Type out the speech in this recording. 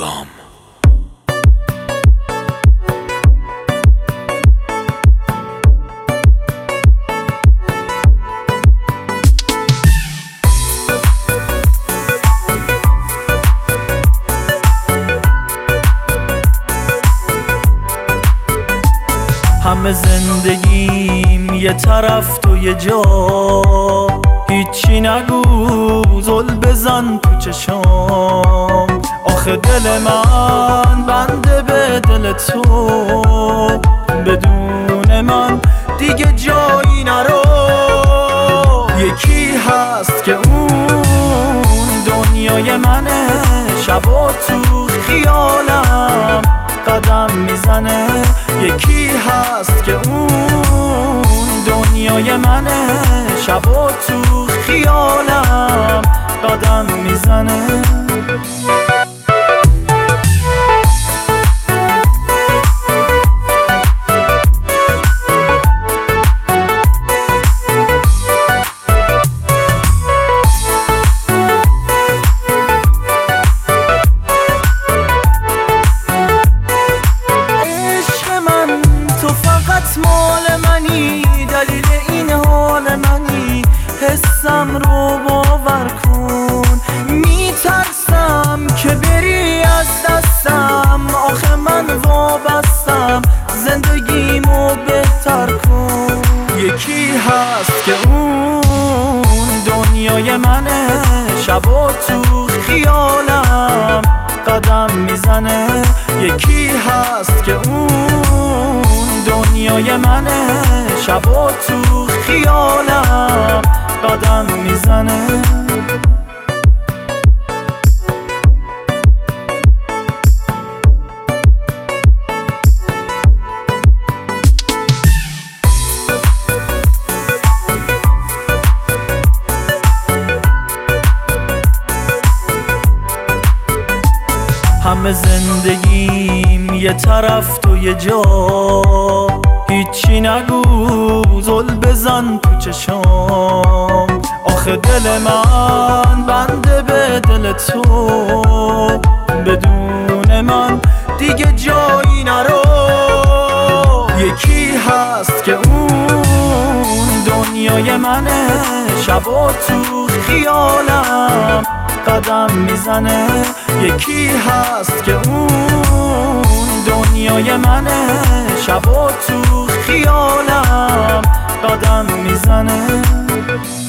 گام. همه زندگیم یه طرف تو یه جا، هیچی نگو زل بزن تو چشام. آخه دل من بنده به دل تو، بدون من دیگه جایی نرو. یکی هست که اون دنیای منه، شبا تو خیالم قدم میزنه. یکی هست که اون دنیای منه، شبا تو خیالم قدم میزنه. مال منی، دلیل این حال منی، حسم رو باور کن. میترسم که بری از دستم، آخه من وابستم، زندگیمو بهتر کن. یکی هست که اون دنیای منه، شبا تو خیالم قدم میزنه. یکی هست که اون دنیای منه، شبا تو خیالم قدم میزنه. همه زندگیم یه طرف تو یه جا، هیچی نگو زل بزن تو چشام. آخه دل من بنده به دل تو، بدون من دیگه جایی نرو. یکی هست که اون دنیای منه، شبا تو خیالم قدم میزنه. یکی هست که اون دنیای منه، شبا تو خیالم قدم میزنه.